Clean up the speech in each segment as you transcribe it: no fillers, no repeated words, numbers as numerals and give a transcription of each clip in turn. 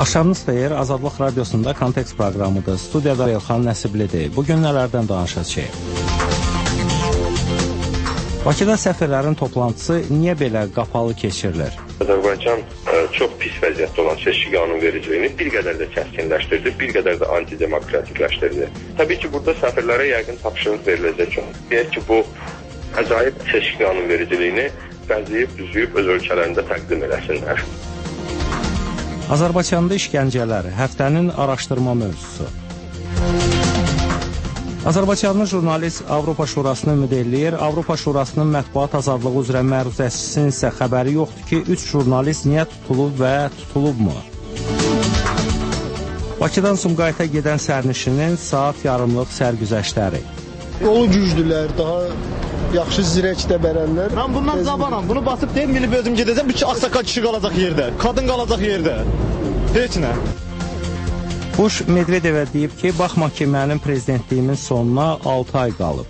Axşamınız xeyir, Azadlıq Radiosunda Kontekst proqramıdır. Studiyada Elxan Nəsiblidir. Bugün nələrdən danışacağıq? Bakıda səfirlərin toplantısı niyə belə qapalı keçirilir? Azərbaycan çox pis vəziyyətdə olan seçki qanunvericiliyini bir qədər də kəskinləşdirdi, bir qədər də antidemokratikləşdirdi. Təbii ki, burada səfirlərə yəqin tapşırıq veriləcək. Deyək ki, bu əcaib seçki qanunvericiliyini bəzəyib, düzüyüb öz ölkələrində təqdim eləsinlər. Azərbaycanda işgəncələr, həftənin araşdırma mövzusu. Azərbaycanlı jurnalist Avropa Şurasını ümid eləyir. Avropa Şurasının mətbuat azadlığı üzrə məruzəçisinin isə xəbəri yoxdur ki, 3 jurnalist niyə tutulub və tutulubmu? Bakıdan Sumqayıta gedən sərnişinin saat yarımlıq sərgüzəştləri. Yolu güclülər, daha yaxşı zirəkdə bərənlər. Mən bundan zabanam, bunu basıb deyib, minib özüm gedəcəm, bir ağsaqqal kişi qalacaq yerdə, qadın qalacaq yerdə. Heç nə. Bush Medvedevə deyib ki, baxma ki, mənim prezidentliyimin sonuna 6 ay qalıb.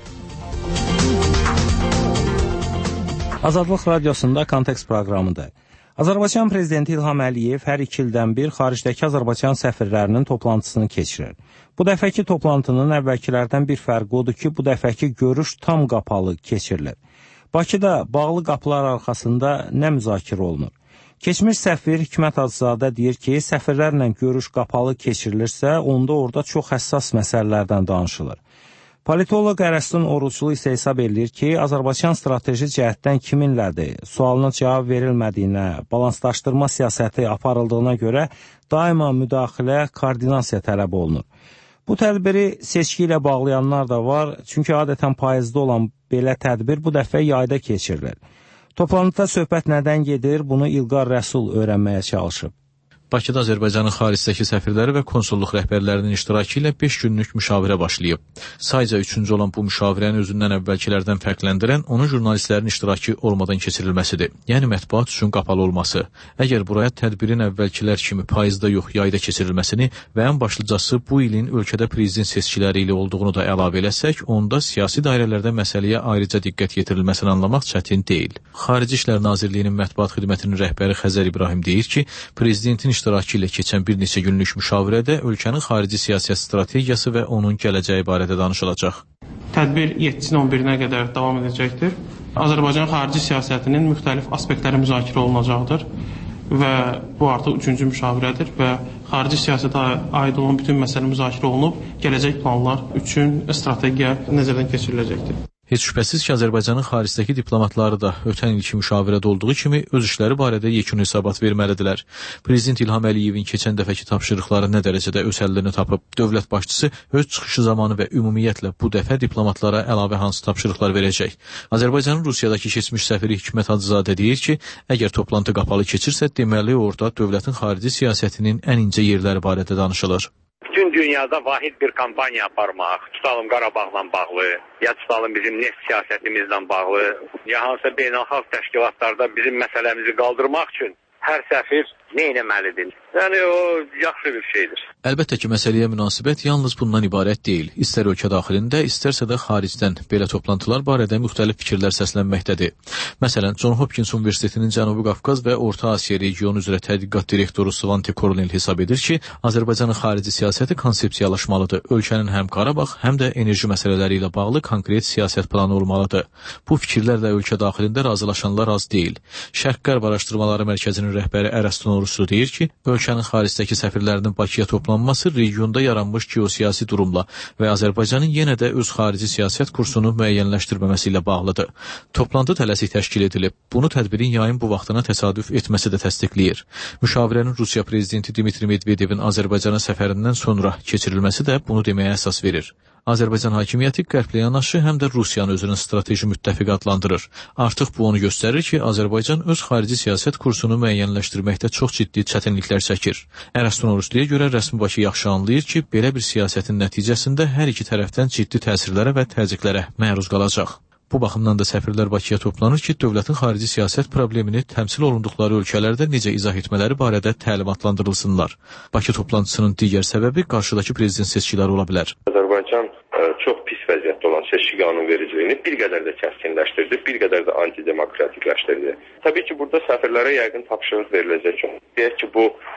Azadlıq Radiosunda Kontekst proqramıdır. Azərbaycan prezidenti İlham Əliyev hər 2 ildən bir xaricdəki Azərbaycan səfirlərinin toplantısını keçirir. Bu dəfəki toplantının əvvəlkilərdən bir fərqi odur ki, bu dəfəki görüş tam qapalı keçirilir. Bakıda bağlı qapılar arxasında nə müzakirə olunur? Keçmiş səfir Hikmət Hacızadə deyir ki, səfirlərlə görüş qapalı keçirilirsə, onda orada çox həssas məsələlərdən danışılır. Politoloq Ərəstun Oruclu isə hesab edir ki, Azərbaycan strateji cəhətdən kiminlədir? Sualına cavab verilmədiyinə, balanslaşdırma siyasəti aparıldığına görə daima müdaxilə, koordinasiya tələb olunur. Bu tədbiri seçki ilə bağlayanlar da var, çünki adətən payızda olan belə tədbir bu dəfə yayda keçirilir. Toplantıda söhbət nədən gedir, bunu İlqar Rəsul öyrənməyə çalışıb. Bakıda Azərbaycanın xaricdəki səfirləri və konsulluq rəhbərlərinin iştirakı ilə 5 günlük müşavirə başlayıb. Sayca 3-cü olan bu müşavirəni özündən əvvəlkilərdən fərqləndirən onun jurnalistlərin iştirakı olmadan keçirilməsidir. Yəni mətbuat üçün qapalı olması. Əgər buraya tədbirin əvvəlkilər kimi payızda yox, yayda keçirilməsini və ən başlıcası bu ilin ölkədə prezident seçkiləri ilə olduğunu da əlavə eləsək, onda siyasi dairələrdə məsələyə ayrıca diqqət yetirilməsini anlamaq çətin deyil. Xarici İşlər Nazirliyinin mətbuat xidmətinin rəhbəri Xəzər İbrahim deyir ki, prezidentin iştirakı ilə keçən bir neçə günlük müşavirədə ölkənin xarici siyasət strategiyası və onun gələcəyi barədə danışılacaq. Tədbir 7-dən 11-ə qədər davam edəcəkdir. Azərbaycan xarici siyasətinin müxtəlif aspektləri müzakirə olunacaqdır və bu artıq 3-cü müşavirədir və xarici siyasətə aid olan bütün məsələ müzakirə olunub, gələcək planlar üçün strategiya nəzərdən keçiriləcəkdir. Heç şübhəsiz ki, Azərbaycanın xaricdəki diplomatları da ötən ilki müşavirədə olduğu kimi öz işləri barədə yekun hesabat verməlidirlər. Prezident İlham Əliyevin keçən dəfəki tapşırıqları nə dərəcədə öz həllini tapıb, dövlət başçısı öz çıxışı zamanı və ümumiyyətlə bu dəfə diplomatlara əlavə hansı tapşırıqlar verəcək? Azərbaycanın Rusiyadakı keçmiş səfiri Hikmət Hacızadə deyir ki, əgər toplantı qapalı keçirsə, deməli orada dövlətin xarici siyasətinin ən incə yerləri barədə danışılır. Bütün dünyada vahid bir kampanya aparmaq, tutalım Qarabağla bağlı, ya tutalım bizim neft siyasətimizlə bağlı, ya hansısa beynəlxalq təşkilatlarda bizim məsələmizi qaldırmaq üçün hər səfir nə etməlidir? Yəni o yaxşı bir şeydir. Əlbəttə ki, məsələyə münasibət yalnız bundan ibarət deyil. İstər ölkə daxilində, istərsə də xaricdən belə toplantılar barədə müxtəlif fikirlər səslənməkdədir. Məsələn, John Hopkins Universitetinin Cənubi Qafqaz və Orta Asiya regionu üzrə tədqiqat direktoru Svante Kornel hesab edir ki, Azərbaycanın xarici siyasəti konsepsiyalaşmalıdır. Ölkənin həm Qarabağ, həm də enerji məsələləri ilə bağlı konkret siyasət planı olmalıdır. Bu fikirlərlə ölkə daxilində razılaşanlar az deyil. Şərq-Qərb Araşdırmaları Mərkəzinin rəhbəri Ərəstun Oruclu deyir ki, ölkənin xaricdəki səfirlərinin Bakıya toplanması regionda yaranmış geosiyasi durumla və Azərbaycanın yenə də öz xarici siyasət kursunu müəyyənləşdirməməsi ilə bağlıdır. Toplantı tələsik təşkil edilib. Bunu tədbirin yayın bu vaxtına təsadüf etməsi də təsdiqləyir. Müşavirənin Rusiya prezidenti Dmitri Medvedevin Azərbaycana səfərindən sonra keçirilməsi də bunu deməyə əsas verir. Azərbaycan hakimiyyəti qərblə yanaşı həm də Rusiyanı özünün strateji müttəfiq adlandırır. Artıq bu onu göstərir ki, Azərbaycan öz xarici siyasət kursunu müəyyənləşdirməkdə çox ciddi çətinliklər çəkir. Ərəstun Orucluya görə rəsmi Bakı yaxşı anlayır ki, belə bir siyasətin nəticəsində hər iki tərəfdən ciddi təsirlərə və təzyiqlərə məruz qalacaq. Bu baxımdan da səfirlər Bakıya toplanır ki, dövlətin xarici siyasət problemini təmsil olunduqları ölkələrdə necə izah etmələri barədə təlimatlandırılsınlar. Bakı toplantısının digər səbəbi qarşıdakı prezident seçkiləri ola bilər. Azərbaycan çox pis vəziyyətdə olan seçki qanunvericiliyini bir qədər də kəskinləşdirdi, bir qədər də antidemokratikləşdirdi. Təbii ki, burada səfirlərə yəqin tapşırıq veriləcək. Deyək ki, bu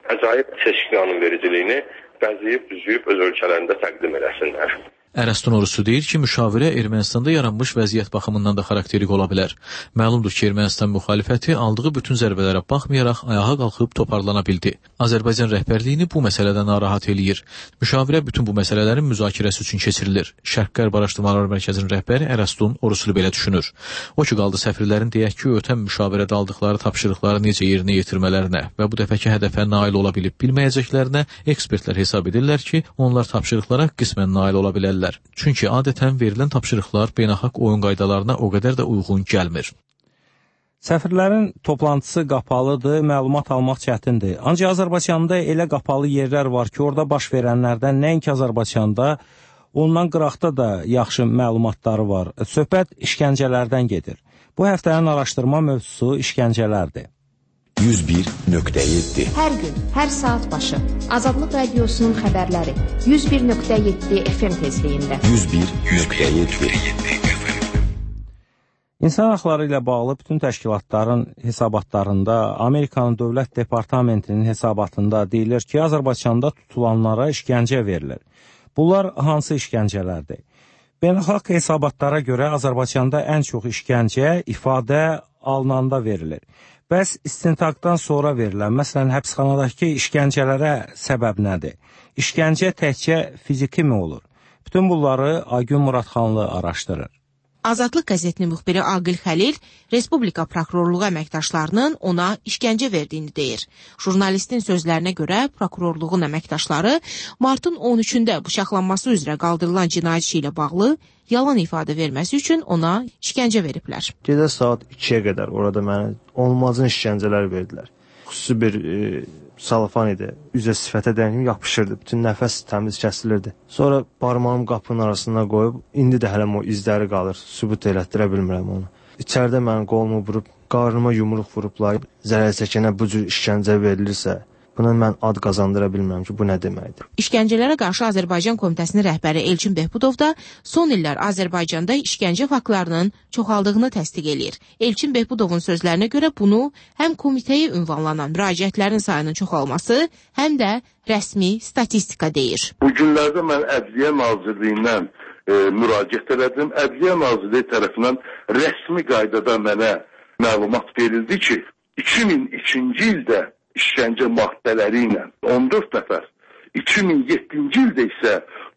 əcaib seçki qanunvericiliyini bəzəyib, düzüyüb öz ölkələrində təqdim eləsinlər. Ərəstun Orusu deyir ki, müşavirə Ermənistanda yaranmış vəziyyət baxımından da xarakterik ola bilər. Məlumdur ki, Ermənistan müxalifəti aldığı bütün zərbələrə baxmayaraq ayağa qalxıb toparlana bildi. Azərbaycan rəhbərliyini bu məsələdə narahat eləyir. Müşavirə bütün bu məsələlərin müzakirəsi üçün keçirilir. Şərq-Qərb Araşdırmalar Mərkəzinin rəhbəri Ərəstun Oruslu belə düşünür. O ki, qaldı səfirlərin deyək ki, ötən müşavirədə aldıqları tapşırıqları necə yerinə yetirmələrinə və bu dəfəki hədəfə nail ola bilib bilməyəcəklərinə ekspertlər hesab edirlər ki, onlar tapşırıqlara qismən nail ola bilərlər. Çünki adətən verilən tapşırıqlar beynəlxalq oyun qaydalarına o qədər də uyğun gəlmir. Səfirlərin toplantısı qapalıdır, məlumat almaq çətindir. Ancaq Azərbaycanda elə qapalı yerlər var ki, orada baş verənlərdən nəinki Azərbaycanda, ondan qıraqda da yaxşı məlumatları var. Söhbət işgəncələrdən gedir. Bu həftənin araşdırma mövzusu işgəncələrdir. 101.7 Hər gün, hər saat başı Azadlıq Radiosunun xəbərləri 101.7 FM tezliyində 101.7 İnsan haqları ilə bağlı bütün təşkilatların hesabatlarında, Amerikanın Dövlət Departamentinin hesabatında deyilir ki, Azərbaycanda tutulanlara işgəncə verilir. Bunlar hansı işgəncələrdir? Beynəlxalq hesabatlara görə Azərbaycanda ən çox işgəncə ifadə alınanda verilir. Bəs istintaqdan sonra verilən, məsələn, həbsxanadakı işgəncələrə səbəb nədir? İşgəncə təkcə fiziki mi olur? Bütün bunları Aygün Muradxanlı araşdırır. Azadlıq qəzetinin müxbiri Aqil Xəlil Respublika prokurorluğu əməkdaşlarının ona işgəncə verdiyini deyir. Jurnalistin sözlərinə görə prokurorluğun əməkdaşları martın 13-də bıçaqlanması üzrə qaldırılan cinayət işi ilə bağlı yalan ifadə verməsi üçün ona işgəncə veriblər. Gecə saat 2-yə qədər orada mənə olmazın işgəncələr verdilər. Xüsusi bir salafan idi. Üzə sifətə dəyim yapışırdı. Bütün nəfəs təmiz kəsilirdi. Sonra barmağım qapının arasına qoyub, indi də hələm o izləri qalır. Sübut elətdirə bilmirəm onu. İçəridə mənim qolumu vurub, qarnıma yumruq vurublar. Zərər çəkənə bu cür işgəncə verilirsə, buna mən ad qazandıra bilmirəm ki, bu nə deməkdir. İşgəncələrə qarşı Azərbaycan Komitəsinin rəhbəri Elçin Behbudov da son illər Azərbaycanda işgəncə faktlarının çoxaldığını təsdiq eləyir. Elçin Behbudovun sözlərinə görə bunu həm komitəyə ünvanlanan müraciətlərin sayının çoxalması, həm də rəsmi statistika deyir. Bu günlərdə mən Ədliyyə Nazirliyindən müraciət elədim. Ədliyyə Nazirliyi tərəfindən rəsmi qaydada mənə məlumat verildi ki, 2002-ci ildə işgəncə maddələri ilə 14 nəfər, 2007-ci ildə isə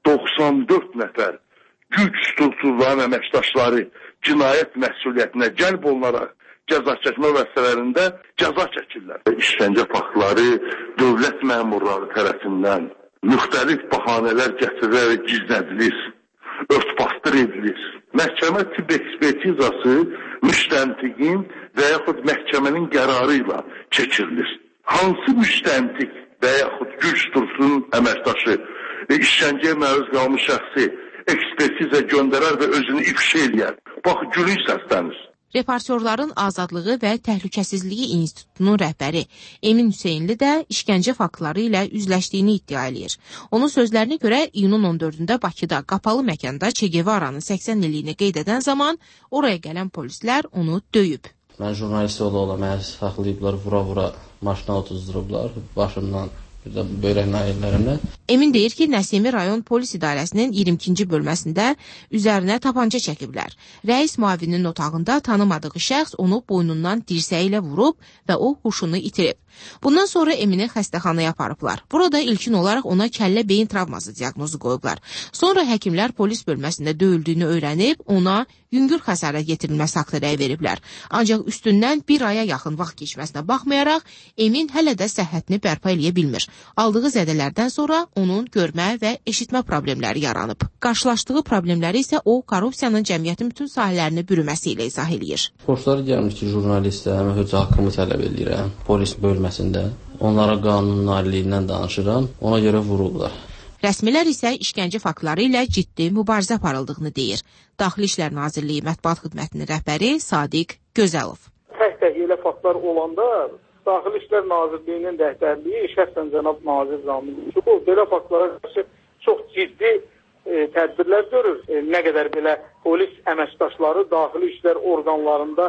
94 nəfər güc strukturlarının əməkdaşları cinayət məsuliyyətinə cəlb olunaraq cəza çəkmə vəsələrində cəza çəkirlər. İşgəncə faktları dövlət məmurları tərəfindən müxtəlif bahanələr gətirilərək gizlədilir, örtbasdır edilir. Məhkəmə tibb ekspertizası müstəntiqin və yaxud məhkəmənin qərarı ilə keçirilir. Hansı müstəntiq və yaxud güc strukturunun əməkdaşı işgəncəyə məruz qalmış şəxsi ekspertizə göndərər və özünü ifşa eləyər. Bax, gülünç səslənir. Reportyorların Azadlığı və Təhlükəsizliyi İnstitutunun rəhbəri Emin Hüseynli də işgəncə faktları ilə üzləşdiyini iddia eləyir. Onun sözlərinə görə iyunun 14-də Bakıda qapalı məkanda Che Guevara'nın 80 illiyini qeyd edən zaman oraya gələn polislər onu döyüb. Mən jurnalist ola məni saxlayıblar, vura-vura maşına otuzdurublar, başımdan, bir də böyrək nayirlərimlə. Emin deyir ki, Nəsimi rayon polis idarəsinin 22-ci bölməsində üzərinə tapanca çəkiblər. Rəis müavinin otağında tanımadığı şəxs onu boynundan dirsəyi ilə vurub və o huşunu itirib. Bundan sonra Emini xəstəxanaya aparıblar. Burada ilkin olaraq ona kəllə beyin travması diaqnozu qoyublar. Sonra həkimlər polis bölməsində döyüldüyünü öyrənib, ona yüngül xəsarət yetirilməsi haqqında rəy veriblər. Ancaq üstündən bir aya yaxın vaxt keçməsinə baxmayaraq, Emin hələ də səhhətini bərpa eləyə bilmir. Aldığı zədələrdən sonra onun görmə və eşitmə problemləri yaranıb. Qarşılaşdığı problemləri isə o, korrupsiyanın cəmiyyətin bütün sahələrini bürüməsi ilə izah eləyir. Xoşları gəlmir ki, jurnalistə həmə höcə haqqımı tələb eləyirəm, polis bölməsində. Onlara qanunun nailiyindən danışıram, ona görə vururlar. Rəsmilər isə işgəncə faktları ilə ciddi mübarizə aparıldığını deyir. Daxili İşlər Nazirliyi Mətbuat Xidmətinin rəhbəri Sadiq Gözəlov. Tək elə faktlar olanda Daxili İşlər Nazirliyinin rəhbərliyi şəxsən cənab Nazir Ramil Yusupov belə faktlara qarşı çox ciddi tədbirlər görür. Nə qədər belə polis əməkdaşları daxili işlər orqanlarında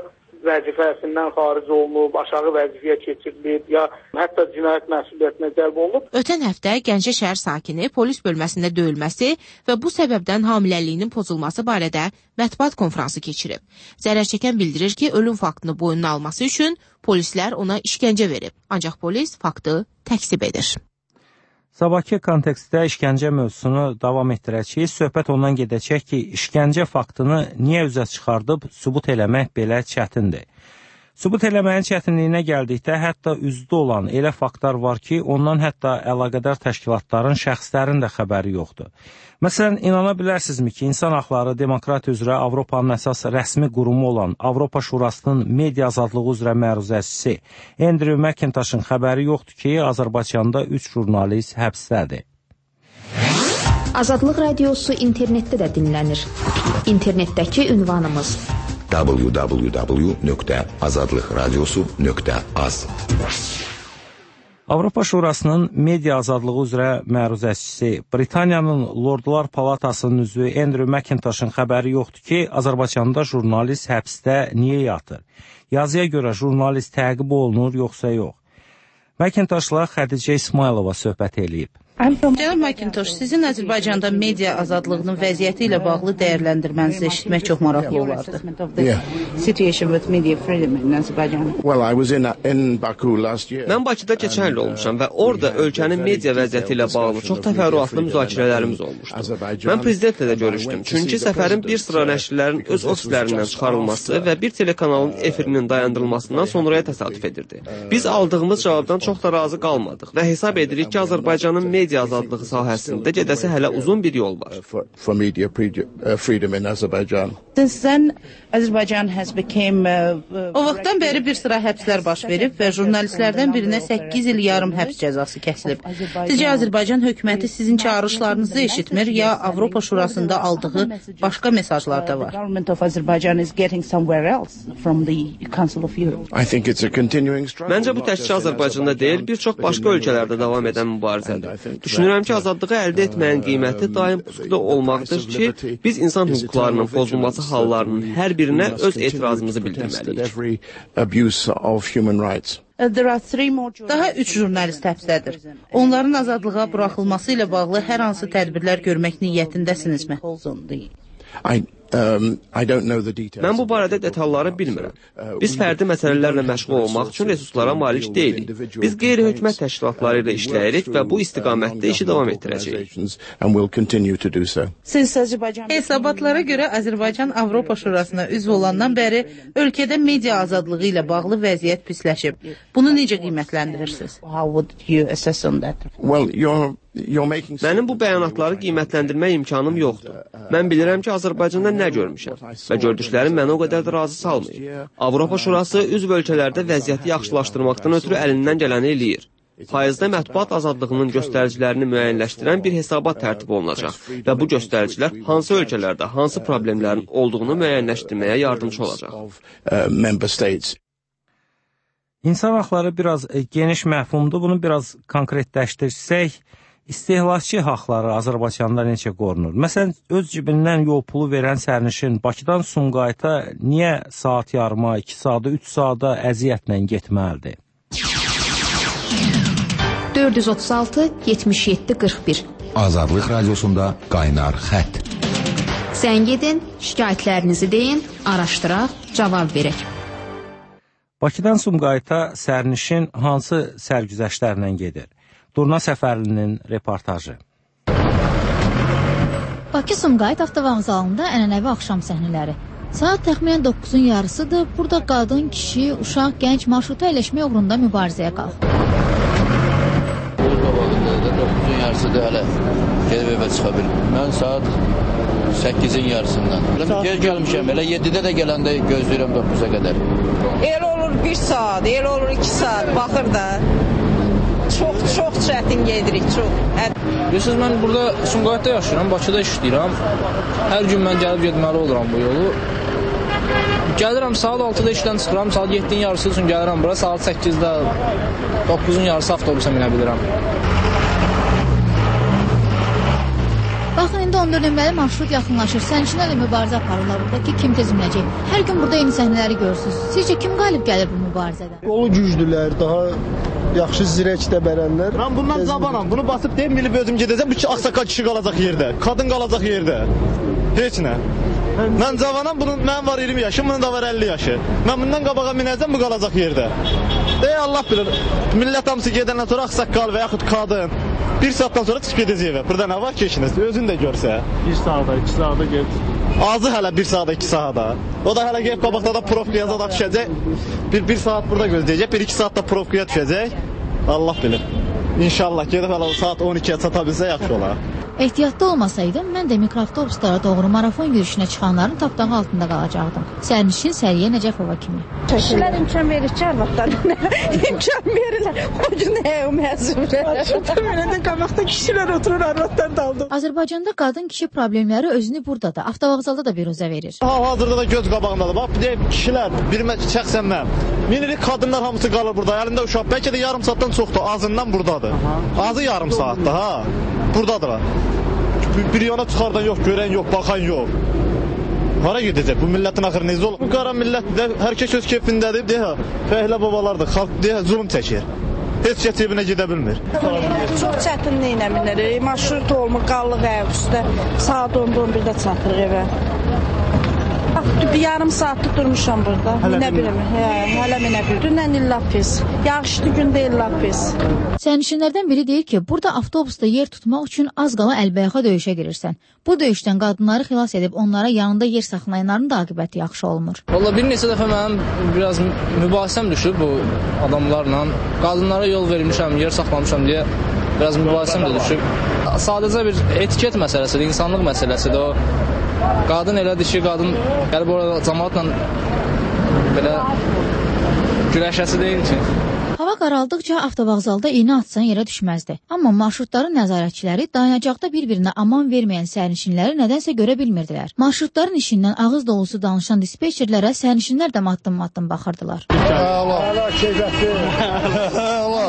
vəzifəsindən xaric olunub, aşağı vəzifəyə keçirilib, ya hətta cinayət məsuliyyətinə cəlb olunub. Ötən həftə Gəncə şəhər sakini polis bölməsində döyülməsi və bu səbəbdən hamiləliyinin pozulması barədə mətbuat konfransı keçirib. Zərər çəkən bildirir ki, ölüm faktını boynuna alması üçün polislər ona işgəncə verib, ancaq polis faktı təkzib edir. Sabahki kontekstdə işgəncə mövzusunu davam etdirəcəyik. Söhbət ondan gedəcək ki, işgəncə faktını niyə üzə çıxardıb sübut eləmək belə çətindir. Sübut eləməyin çətinliyinə gəldikdə hətta üzdə olan elə faktlar var ki, ondan hətta əlaqədar təşkilatların, şəxslərin də xəbəri yoxdur. Məsələn, inana bilərsinizmi ki, İnsan Haqları Demokratiya üzrə Avropanın əsas rəsmi qurumu olan Avropa Şurasının media azadlığı üzrə məruzəçisi Andrew McIntosh'ın xəbəri yoxdur ki, Azərbaycanda 3 jurnalist həbsdədir. Azadlıq radiosu internetdə də dinlənir. İnternetdəki ünvanımız www.azadlıqradiosu.az. Avropa Şurasının media azadlığı üzrə məruzəçisi, Britaniyanın Lordlar Palatasının üzvü Andrew McIntosh'ın xəbəri yoxdur ki, Azərbaycanda jurnalist həbsdə niyə yatır? Yazıya görə jurnalist təqib olunur, yoxsa yox? McIntosh'la Xədicə İsmailova söhbət eləyib. Cənab McIntosh, sizin Azərbaycanda media azadlığının vəziyyəti ilə bağlı dəyərləndirmənizi eşitmək çox maraqlı olardı. Mən Bakıda keçən il olmuşam və orada ölkənin media vəziyyəti ilə bağlı çox təfərrüatlı müzakirələrimiz olmuşdu. Mən prezidentlə də görüşdüm, çünki səfərin bir sıra nəşrlərin öz ofislərindən çıxarılması və bir telekanalın efirinin dayandırılmasından sonraya təsadüf edirdi. Biz aldığımız cavabdan çox da razı qalmadıq və hesab edirik ki, Azərbaycanın media azadlığı sahəsində gedəsi hələ uzun bir yol var. O vaxtdan bəri bir sıra həbslər baş verib və jurnalistlərdən birinə 8 il yarım həbs cəzası kəsilib. Sizcə Azərbaycan hökuməti sizin çağırışlarınızı eşitmir, ya Avropa Şurasında aldığı başqa mesajlar da var? Məncə bu təkcə Azərbaycanda deyil, bir çox başqa ölkələrdə davam edən mübarizədir. Düşünürəm ki, azadlığı əldə etməyin qiyməti daim pusuqda olmaqdır ki, biz insan hüquqlarının pozulması hallarının hər birinə öz etirazımızı bildirməliyik. Daha 3 jurnalist həbsdədir. Onların azadlığa buraxılması ilə bağlı hər hansı tədbirlər görmək niyyətindəsinizmi? Mən bu barədə detalları bilmirəm. Biz fərdi məsələlərlə məşğul olmaq üçün resurslara malik deyilik. Biz qeyri-hökumət təşkilatları ilə işləyirik və bu istiqamətdə işi davam etdirəcəyik. Hesabatlara görə Azərbaycan Avropa Şurasına üzv olandan bəri ölkədə media azadlığı ilə bağlı vəziyyət pisləşib. Bunu necə qiymətləndirirsiniz? Mənim bu bəyanatları qiymətləndirmək imkanım yoxdur. Mən bilirəm ki, Azərbaycanda nə görmüşəm və gördüklərim məni o qədər də razı salmayıb. Avropa Şurası üzv ölkələrdə vəziyyəti yaxşılaşdırmaqdan ötürü əlindən gələni eləyir. Payızda mətbuat azadlığının göstəricilərini müəyyənləşdirən bir hesabat tərtib olunacaq və bu göstəricilər hansı ölkələrdə hansı problemlərin olduğunu müəyyənləşdirməyə yardımcı olacaq. İnsan haqları biraz geniş məfhumdur. Bunu biraz konkretləşdirsək, İstehlakçı haqları Azərbaycanda necə qorunur? Məsələn, öz cibindən yol pulu verən sərnişin Bakıdan Sumqayıta niyə saat yarıma, 2 saata, 3 saata əziyyətlə getməlidir? 436-77-41 Azadlıq radiosunda qaynar xətt. Zəng edin, şikayətlərinizi deyin, araşdıraq, cavab verək. Bakıdan Sumqayıta sərnişin hansı sərgüzəştlərlə gedir? Durna Səfərlinin reportajı. Bakı-Sumqayıt avtovağzalında ənənəvi axşam səhnələri. Saat təxminən 9-un yarısıdır. Burada qadın, kişi, uşaq, gənc marşruta əyləşmək uğrunda mübarizəyə qalxır. 9-un yarısıdır hələ gedib evə çıxa bilmir. Mən saat 8-in yarısından. Gel gəlmişəm, elə 7-də də gələndə gözləyirəm 9-a qədər. El olur 1 saat, el olur 2 saat, baxır da. Çox çətin gedirik, çox. Bilirsiniz, mən burada Sumqayıtda yaşayıram, Bakıda işləyirəm. Hər gün mən gəlib getməli oluram bu yolu. Gəlirəm, saat 6-da işdən çıxıram, saat 7-in yarısı üçün gəlirəm bura, saat 8-də, 9-un yarısı avtobusa minə bilirəm. Baxın, indi 14 nömrəli marşrut yaxınlaşır. Sərnişinlərlə mübarizə aparırlar burada ki, kim tez minəcək. Hər gün burada eyni səhnələri görürsünüz. Sizcə kim qalib gəlir bu mübarizədə? Yolu güclülər, daha yaxşı zirəkdə bərənlər. Mən bundan qabanam. Bunu basıb deyim, bilib özüm gedəcəm. Bu ağsaqqal kişi qalacaq yerdə. Qadın qalacaq yerdə. Heç nə. Mən cavanam, mənim var 20 yaşım, bunun da var 50 yaşı. Mən bundan qabağa minəcəm, bu qalacaq yerdə. Allah bilir. Millət hamısı gedəndən sonra ağsaqqal və yaxud qadın 1 saatdan sonra çıxıb gedəcək evə. Burada nə var ki işiniz? Özün də görsə. 1 saata, 2 saata get. Azı hələ 1 saata, 2 saata. O da hələ gəlib qabaqda da profkaya zada düşəcək. 1 saat burada gözləyəcək, 1-2 saat da profkaya düşəcək. Allah bilir. İnşallah gedib hələ o saat 12-yə çata bilsə yaxşı olar. Ehtiyatlı olmasaydım, mən də mikroavtobuslara doğru marafon yürüyüşünə çıxanların tapdağı altında qalacaqdım. Sərnişin Səriyə Nəcəfova kimi. Kişilər imkan verir ki, arvadlarına imkan verirlər. O gün nə o məzunlar. Şübhəmənədən qabaqda kişilər oturur, arvadlar daldı. Azərbaycanda qadın-kişi problemləri özünü burada da, avtovağzalda da biruzə verir. Hazırda da göz qabağındadır. Bax, deyib kişilər, şəxsən mən. Minilik qadınlar hamısı qalır burada. Əlində uşaq, bəlkə də yarım saatdan çoxdur. Azından buradadır. Azı yarım saatdır, ha. Buradadır. Bir yana çıxardan yox, görən yox, baxan yox. Hara gedəcək? Bu millətin axırı necə olur? Bu qara millətdə hər kəs öz keyfindədir, deyə fəhlə babalardır, xalq deyə zulm çəkir. Heç kəs evinə gedə bilmir. Çox çətinliklə minirik. Marşrut olmur, qallıq ayaq üstə. Saat 10-11-də çatırıq evə. Bir yarım saatdır durmuşam burada. Minə bilmir. Hələ minə bilmir. Dünən illa pis. Yağışlı gündə illa pis. Sərnişinlərdən biri deyir ki, burada avtobusda yer tutmaq üçün az qala əlbəyaxa döyüşə girirsən. Bu döyüşdən qadınları xilas edib onlara yanında yer saxlayanların da aqibəti yaxşı olmur. Valla bir neçə dəfə mənim biraz mübahisəm düşüb bu adamlarla. Qadınlara yol vermişəm, yer saxlamışam deyə biraz mübahisəm də düşüb. Sadəcə bir etiket məsələsidir, insanlıq məsələsidir o. Qadın elədir ki, qadın gəlib orada cəmaatla belə güləşəsi deyil ki. Hava qaraldıqca avtovağzalda iynə atsan yerə düşməzdi. Amma marşrutların nəzarətçiləri dayanacaqda bir-birinə aman verməyən sərnişinləri nədənsə görə bilmirdilər. Marşrutların işindən ağız dolusu danışan dispetçerlərə sərnişinlər də maddım-maddım baxırdılar. Əla keyfiyyətli. Əla.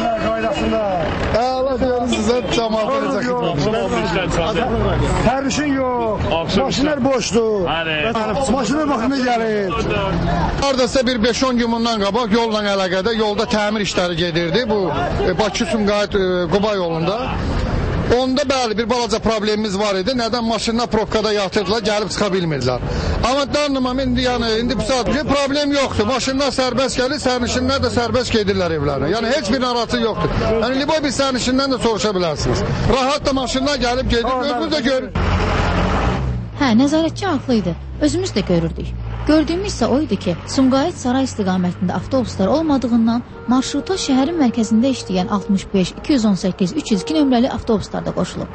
Əla deyərim sizə cəmaat edəcək. Sərnişin yox. Maşinlər boşdur. Maşinlər baxımda gəlir. Haradasa bir 5-10 gün bundan qabaq yolla əlaqədə yolda təmir işləri gedirdi bu Bakı-Sumqayıt-Quba yolunda. Onda bəli bir balaca problemimiz var idi. Nədən maşınlar probkada yatırdılar, gəlib çıxa bilmirdilər. Amma danımam indi bu saat bir problem yoxdur. Maşınlar sərbəst gəlir, sərnişinlər də sərbəst gedirlər evlərinə. Yəni heç bir narahatçılıq yoxdur. Yəni liboy bir sərnişindən də soruşa bilərsiniz. Rahat da maşınlar gəlib gedir, özünüz də görün. Hə, nəzarətçi haqlı idi. Özümüz də görürdük. Gördüyümüz isə o idi ki, Sumqayıt Saray istiqamətində avtobuslar olmadığından marşruta şəhərin mərkəzində işləyən 65, 218, 302 nömrəli avtobuslar da qoşulub.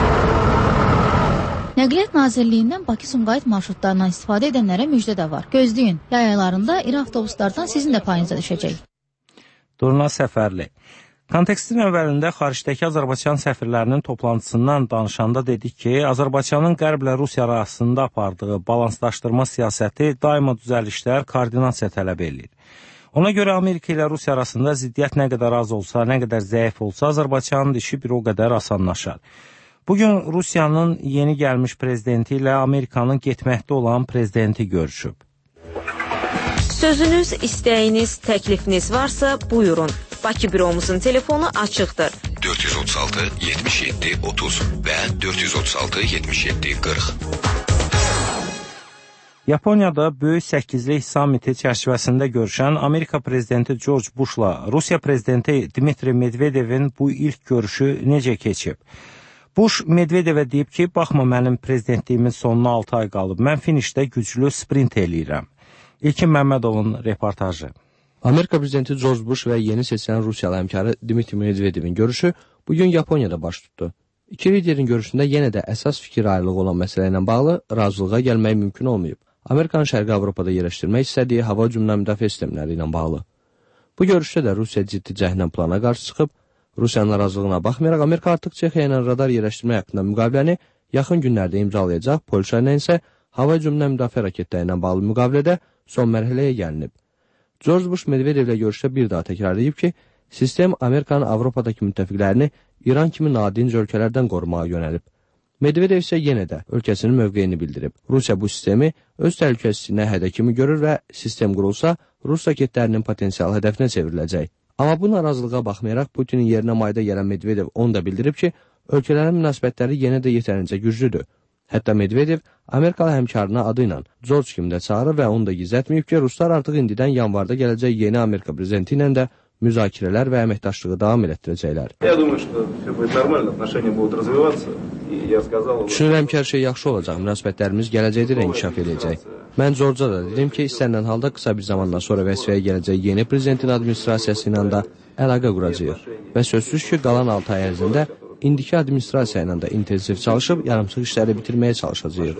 Nəqliyyat Nazirliyindən Bakı-Sumqayıt marşrutlarından istifadə edənlərə müjdə də var. Gözləyin, yay aylarında iri avtobuslardan sizin də payınıza düşəcək. Durna Səfərli. Kontekstin əvvəlində xaricdəki Azərbaycan səfirlərinin toplantısından danışanda dedik ki, Azərbaycanın Qərblə Rusiya arasında apardığı balanslaşdırma siyasəti daima düzəlişlər, koordinasiya tələb edir. Ona görə Amerika ilə Rusiya arasında ziddiyyət nə qədər az olsa, nə qədər zəif olsa, Azərbaycanın işi bir o qədər asanlaşar. Bugün Rusiyanın yeni gəlmiş prezidenti ilə Amerikanın getməkdə olan prezidenti görüşüb. Sözünüz, istəyiniz, təklifiniz varsa buyurun. Bakı büromuzun telefonu açıqdır. 436 77 30 və 436 77 40. Yaponiyada Böyük Səkizlik sammiti çərçivəsində görüşən Amerika prezidenti George Bushla Rusiya prezidenti Dmitri Medvedevin bu ilk görüşü necə keçib? Bush Medvedevə deyib ki, baxma mənim prezidentliyimin sonuna 6 ay qalıb, mən finişdə güclü sprint eləyirəm. İlkin Məmmədovun reportajı. Amerika prezidenti George Bush və yeni seçilən Rusiyalı həmkarı Dmitri Medvedevin görüşü bugün Yaponiyada baş tutdu. İki liderin görüşündə yenə də əsas fikir ayrılığı olan məsələ ilə bağlı razılığa gəlmək mümkün olmayıb. Amerikanın Şərqi Avropada yerləşdirmək istədiyi hava hücumuna müdafiə sistemləri ilə bağlı. Bu görüşdə də Rusiya ciddi cəhənnəm plana qarşı çıxıb, Rusiyanın narazılığına baxmayaraq Amerika artıq Çexiya ilə radar yerləşdirmək haqqında müqaviləni yaxın günlərdə imzalayacaq, Polşa ilə isə hava hücumuna müdafiə raketləri ilə bağlı müqavilədə son mərhələyə gəlinib. George Bush Medvedevlə görüşdə bir daha təkrarlayıb ki, sistem Amerikanın Avropadakı müttəfiqlərini İran kimi nadinc ölkələrdən qorumağa yönəlib. Medvedev isə yenə də ölkəsinin mövqeyini bildirib. Rusiya bu sistemi öz təhlükəsizliyinə hədə kimi görür və sistem qurulsa, Rus raketlərinin potensial hədəfinə çevriləcək. Amma bu narazılığa baxmayaraq Putinin yerinə mayda gələn Medvedev onu da bildirib ki, ölkələrin münasibətləri yenə də yetərincə güclüdür. Hətta Medvedev Amerikalı həmkarına adı ilə George kimi də çağırır və onu da gizlətməyib ki, Ruslar artıq indidən yanvarda gələcək yeni Amerika prezidenti ilə də müzakirələr və əməkdaşlığı davam etdirəcəklər. Düşünürəm ki, hər şey yaxşı olacaq, münasibətlərimiz gələcəkdə də inkişaf edəcək. Mən George'a da dedim ki, istənilən halda qısa bir zamandan sonra vəzifəyə gələcək yeni prezidentin administrasiyası ilə də əlaqə quracağıq və sözsüz ki, qalan 6 ay ərzində indiki administrasiya ilə də intensiv çalışıb yarımçıq işləri bitirməyə çalışacağıq.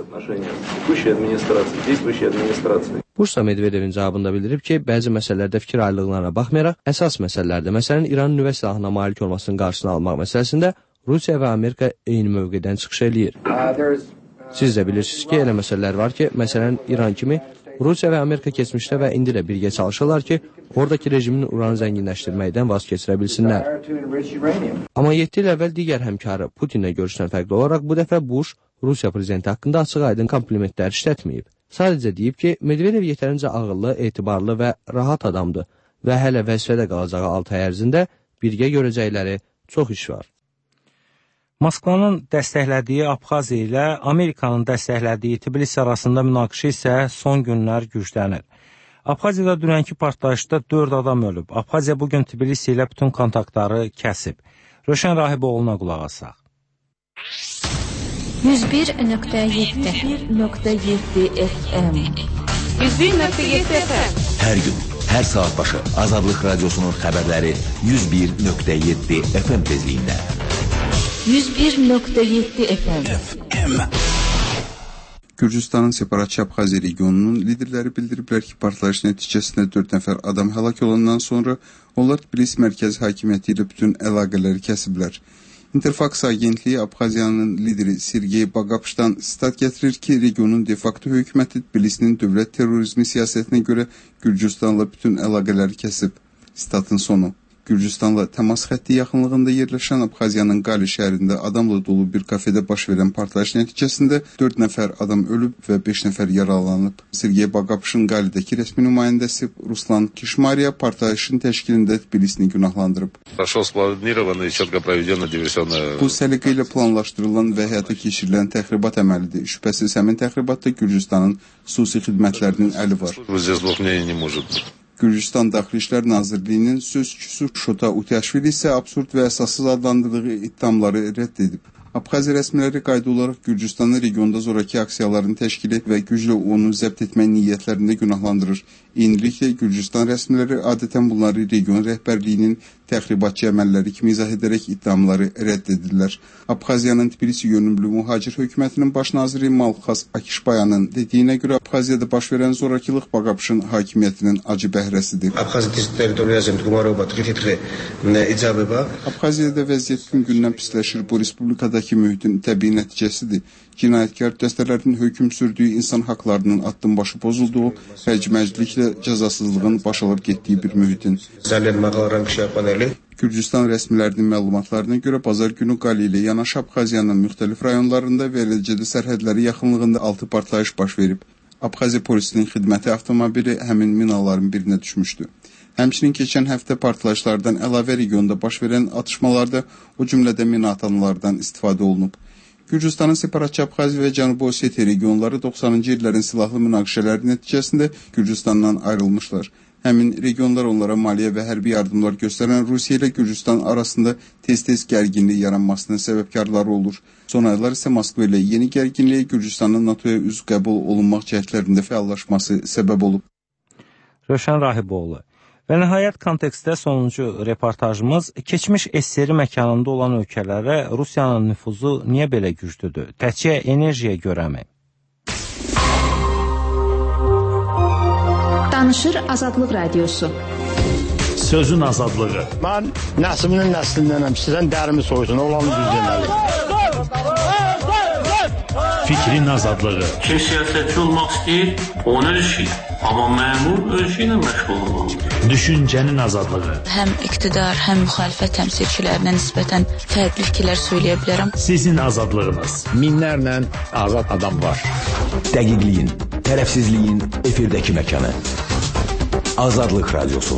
Bursa Medvedevin cavabında bildirib ki, bəzi məsələlərdə fikir ayrılıqlarına baxmayaraq, əsas məsələlərdə, məsələn, İranın nüvə silahına malik olmasının qarşısını almaq məsələsində Rusiya və Amerika eyni mövqedən çıxış eləyir. Siz də bilirsiniz ki, elə məsələlər var ki, məsələn, İran kimi Rusiya və Amerika keçmişdə və indi də birgə çalışırlar ki, oradakı rejimin uranı zənginləşdirməkdən vaz keçirə bilsinlər. Amma 7 il əvvəl digər həmkarı Putinlə görüşdən fərqli olaraq bu dəfə Bush Rusiya prezidenti haqqında açıq-aydın komplimentlər işlətməyib. Sadəcə deyib ki, Medvedev yetərincə ağıllı, etibarlı və rahat adamdır və hələ vəzifədə qalacağı 6 ay ərzində birgə görəcəkləri çox iş var. Moskvanın dəstəklədiyi Abxaziya ilə Amerikanın dəstəklədiyi Tbilisi arasında münaqişə isə son günlər güclənir. Abxaziyada dünənki partlayışda 4 adam ölüb. Abxaziya bugün Tbilisi ilə bütün kontaktları kəsib. Röşən Rahiboğlu'na qulaq asaq. 101.7 FM 101.7 FM Hər gün, hər saat başı Azadlıq Radiosunun xəbərləri 101.7 FM tezliyində. 101.7 FM. Gürcüstanın separatçı Abxaziya regionunun liderləri bildiriblər ki, partlayış nəticəsində 4 nəfər adam həlak olandan sonra onlar Tbilisi mərkəzi hakimiyyəti ilə bütün əlaqələri kəsiblər. Interfax agentliyi Abxaziyanın lideri Sergey Bagapşdan stat gətirir ki, regionun de facto hökuməti Tbilisinin dövlət terrorizmi siyasətinə görə Gürcüstanla bütün əlaqələri kəsib. Statın sonu. Gürcüstanla təmas xətti yaxınlığında yerləşən Abxaziyanın Qali şəhərində adamla dolu bir kafedə baş verən partlayış nəticəsində 4 nəfər adam ölüb və 5 nəfər yaralanıb. Sergey Bagapşın Qalidəki rəsmi nümayəndəsi Ruslan Kişmariya partlayışın təşkilində Tbilisini günahlandırıb. Bu səliqə ilə planlaşdırılan və həyata keçirilən təxribat əməlidir. Şübhəsiz həmin təxribatda Gürcüstanın xüsusi xidmətlərinin əli var. Gürcüstan Daxili İşlər Nazirliyinin sözçüsü Şota Utyaşvili isə absurd və əsassız adlandırdığı iddiamları rədd edib. Abxaziya rəsmiləri qayda olaraq Gürcüstanı regionda zoraki aksiyaların təşkili və güclə onu zəbt etmək niyyətlərində günahlandırır. Eyniliklə Gürcüstan rəsmiləri adətən bunları region rəhbərliyinin təxribatçı əməlləri kimi izah edərək iddiamları rədd edirlər. Abxaziyanın Tbilisi yönümlü mühacir hökumətinin baş naziri Malxas Akişbayanın dediyinə görə Abxaziyada baş verən zorakılıq Bagapşın hakimiyyətinin acı bəhrəsidir. Abxaziyada vəziyyət gün-gündən pisləşir. Bu respublikadakı mühitin təbii nəticəsidir. Cinayətkar dəstələrin hökm sürdüyü insan haqlarının addımbaşı pozulduğu, hərcməcliklə cəzasızlığın baş alıb getdiyi bir mühitin. Gürcüstan rəsmilərinin məlumatlarına görə bazar günü Qali ilə yanaşı Abxaziyanın müxtəlif rayonlarında və eləcədə sərhədləri yaxınlığında 6 partlayış baş verib. Abxaziya polisinin xidməti avtomobili həmin minaların birinə düşmüşdü. Həmçinin keçən həftə partlayışlardan əlavə regionda baş verən atışmalarda, o cümlədə mina atanlardan istifadə olunub. Gürcüstanın separatçı Abxaziya və Cənubi Osetiya regionları 90-cı illərin silahlı münaqişələri nəticəsində Gürcüstandan ayrılmışlar. Həmin regionlar onlara maliyyə və hərbi yardımlar göstərən Rusiya ilə Gürcüstan arasında tez-tez gərginlik yaranmasının səbəbkarları olur. Son aylar isə Moskva ilə yeni gərginliyə Gürcüstanın NATO-ya üzv qəbul olunmaq cəhdlərində fəallaşması səbəb olub. Röşən Rahiboğlu. Və nəhayət kontekstdə sonuncu reportajımız keçmiş SSR məkanında olan ölkələrə Rusiyanın nüfuzu niyə belə güclüdür? Təkcə enerjiyə görəmi? Danışır Azadlıq Radiosu. Sözün azadlığı. Mən nəsliminin nəslindənəm. Sizdən dərimi soyusun, olanı düz deməli. Fikrin azadlığı. Kim siyasətçi olmaq istəyir, onu düşür. Amma məmur öz işi ilə məşğul olmalıdır. Düşüncənin azadlığı. Həm iqtidar, həm müxalifət təmsilçilərinə nisbətən fərqli fikirlər söyləyə bilərəm. Sizin azadlığınız. Minlərlə azad adam var. Dəqiqliyin, tərəfsizliyin efirdəki məkanı. Azadlıq Radiosu.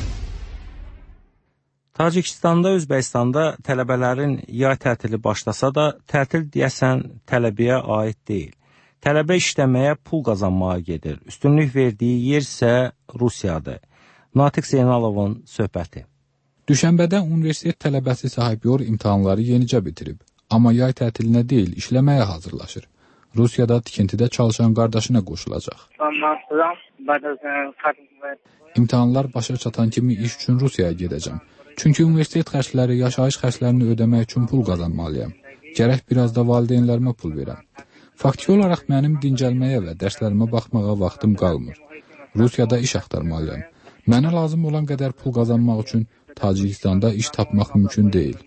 Tacikistanda, Özbəkistanda tələbələrin yay tətili başlasa da, tətil deyəsən tələbəyə aid deyil. Tələbə işləməyə pul qazanmağa gedir. Üstünlük verdiyi yer isə Rusiyadır. Natiq Zeynalovun söhbəti. Düşənbədə universitet tələbəsi Sahibyor imtahanları yenicə bitirib. Amma yay tətilinə deyil, işləməyə hazırlaşır. Rusiyada tikintidə çalışan qardaşına qoşulacaq. İmtahanlar başa çatan kimi iş üçün Rusiyaya gedəcəm. Çünki universitet xərcləri, yaşayış xərclərini ödəmək üçün pul qazanmalıyam. Gərək biraz da valideynlərimə pul verəm. Faktiki olaraq mənim dincəlməyə və dərslərimə baxmağa vaxtım qalmır. Rusiyada iş axtarmalıyam. Mənə lazım olan qədər pul qazanmaq üçün Tacikistanda iş tapmaq mümkün deyil.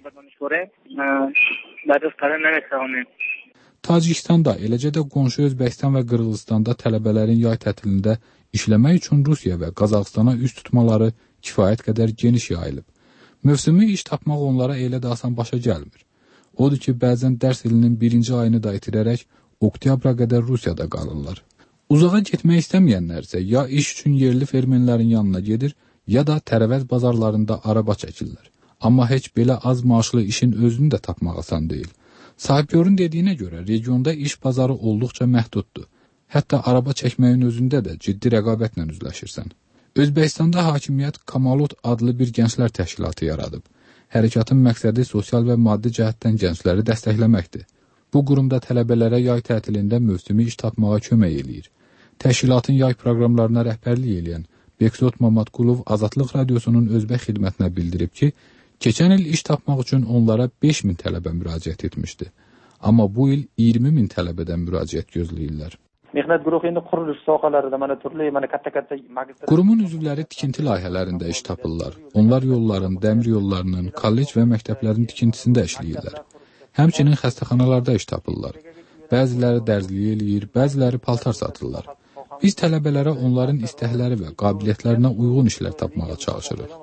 Tacikistanda, eləcə də qonşu Özbəkistan və Qırğızstanda tələbələrin yay tətilində işləmək üçün Rusiya və Qazaxstana üst tutmaları kifayət qədər geniş yayılıb. Mövsümi iş tapmaq onlara elə də asan başa gəlmir. Odur ki, bəzən dərs ilinin birinci ayını da itirərək oktyabra qədər Rusiyada qalırlar. Uzağa getmək istəməyənlər isə ya iş üçün yerli fermerlərin yanına gedir, ya da tərəvəz bazarlarında araba çəkirlər. Amma heç belə az maaşlı işin özünü də tapmaq asan deyil. Sahibyorun dediyinə görə regionda iş bazarı olduqca məhduddur. Hətta araba çəkməyin özündə də ciddi rəqabətlə üzləşirsən. Özbəkistanda hakimiyyət Kamalot adlı bir gənclər təşkilatı yaradıb. Hərəkatın məqsədi sosial və maddi cəhətdən gəncləri dəstəkləməkdir. Bu qurumda tələbələrə yay tətilində mövsümi iş tapmağa kömək eləyir. Təşkilatın yay proqramlarına rəhbərlik edən Beksot Mamatqulov Azadlıq Radiosunun özbək xidmətinə bildirib ki, keçən il iş tapmaq üçün onlara 5000 tələbə müraciət etmişdi. Amma bu il 20000 tələbədən müraciət gözləyirlər. Qurumun üzvləri tikinti layihələrində iş tapırlar. Onlar yolların, dəmir yollarının, kollec və məktəblərin tikintisində işləyirlər. Həmçinin xəstəxanalarda iş tapırlar. Bəziləri dərzlik eləyir, bəziləri paltar satırlar. Biz tələbələrə onların istəkləri və qabiliyyətlərinə uyğun işlər tapmağa çalışırıq.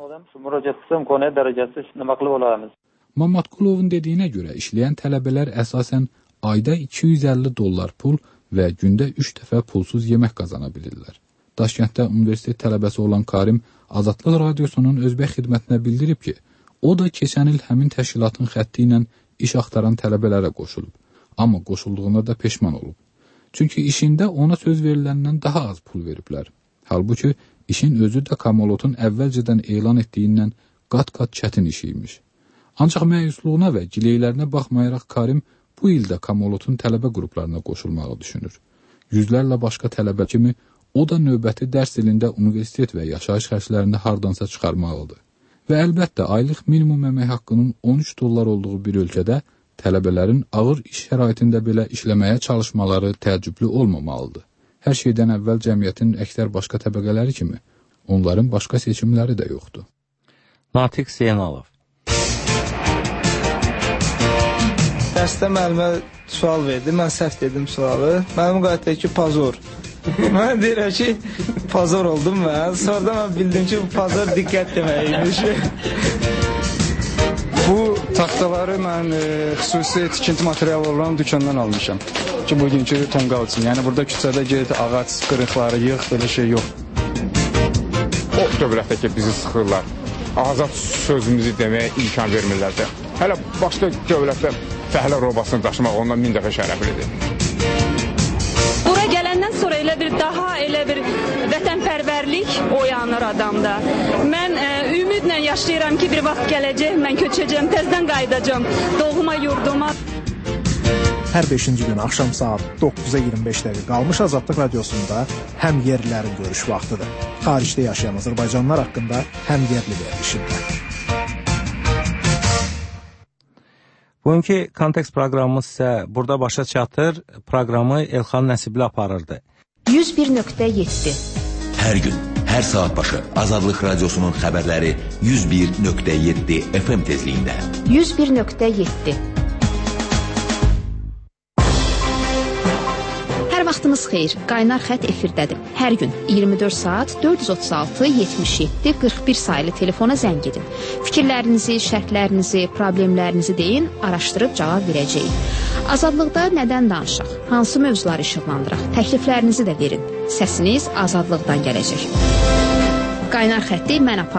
Mamatqulovun dediyinə görə işləyən tələbələr əsasən ayda $250 pul və gündə 3 dəfə pulsuz yemək qazana bilirlər. Daşkənddə universitet tələbəsi olan Karim Azadlıq Radiosunun özbək xidmətinə bildirib ki, o da keçən il həmin təşkilatın xətti ilə iş axtaran tələbələrə qoşulub, amma qoşulduğuna da peşman olub. Çünki işində ona söz veriləndən daha az pul veriblər. Halbuki işin özü də Kamalotun əvvəlcədən elan etdiyindən qat-qat çətin iş imiş. Ancaq məyusluğuna və gileylərinə baxmayaraq Karim bu ildə Kamalotun tələbə qruplarına qoşulmağı düşünür. Yüzlərlə başqa tələbə kimi o da növbəti dərs ilində universitet və yaşayış xərclərini hardansa çıxarmalıdır. Və əlbəttə, aylıq minimum əmək haqqının $13 olduğu bir ölkədə tələbələrin ağır iş şəraitində belə işləməyə çalışmaları təəccüblü olmamalıdır. Hər şeydən əvvəl cəmiyyətin əksər başqa təbəqələri kimi onların başqa seçimləri də yoxdur. Natiq Zeynalov. Dərsdə müəllimə sual verdi, mən səhv dedim sualı. Müəllim qayıtdı ki, pazor. Mən deyirəm ki, pazor oldum mən. Sonra mən bildim ki, bu pazor diqqət deməkiymiş. Bu taxtaları mən xüsusi tikinti materialı olan dükkandan almışam. Ki, bugünkü tonqal üçün. Yəni, burada küçədə get, ağac qırıqları yığ, belə şey yox. O dövlətdə ki, bizi sıxırlar. Azad sözümüzü deməyə imkan vermirlərsə. Hələ başqa dövlətdə fəhlə robasını daşımaq ondan 1000 dəfə şərəflidir. Bura gələndən sonra elə bir vətənpərvərlik oyanır adamda. Mən ümidlə yaşayıram ki, bir vaxt gələcək, mən köçəcəm, təzdən qayıdacam doğma yurduma. Hər 5-ci gün axşam saat 9-a 25 dəqiqə qalmış Azadlıq Radiosunda həm yerlilərin görüş vaxtıdır. Xaricdə yaşayan Azərbaycanlılar haqqında həm yerli verilişində. Bugünkü kontekst proqramımız isə burada başa çatır. Proqramı Elxan Nəsibli aparırdı. 101.7 Hər gün, hər saat başı Azadlıq Radiosunun xəbərləri 101.7 FM tezliyində. 101.7 Vaxtınız xeyir, Qaynar Xət efirdədir. Hər gün 24 saat 436 77 41 sayılı telefona zəng edin. Fikirlərinizi, şərtlərinizi, problemlərinizi deyin, araşdırıb cavab verəcəyik. Azadlıqda nədən danışaq? Hansı mövzuları işıqlandıraq? Təkliflərinizi də verin. Səsiniz azadlıqdan gələcək. Qaynar Xətti mən aparıram.